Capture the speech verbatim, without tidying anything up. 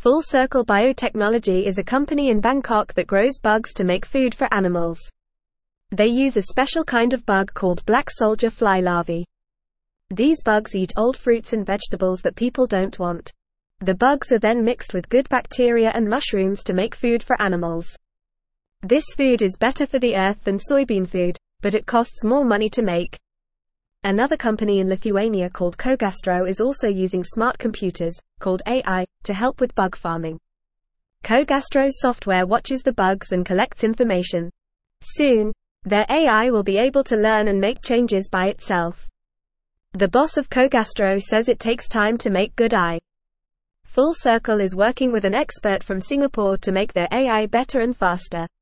Full Circle Biotechnology is a company in Bangkok that grows bugs to make food for animals. They use a special kind of bug called black soldier fly larvae. These bugs eat old fruits and vegetables that people don't want. The bugs are then mixed with good bacteria and mushrooms to make food for animals. This food is better for the earth than soybean food, but it costs more money to make. Another company in Lithuania called Cogastro is also using smart computers, called A I, to help with bug farming. Cogastro's software watches the bugs and collects information. Soon, their A I will be able to learn and make changes by itself. The boss of Cogastro says it takes time to make good A I. Full Circle is working with an expert from Singapore to make their A I better and faster.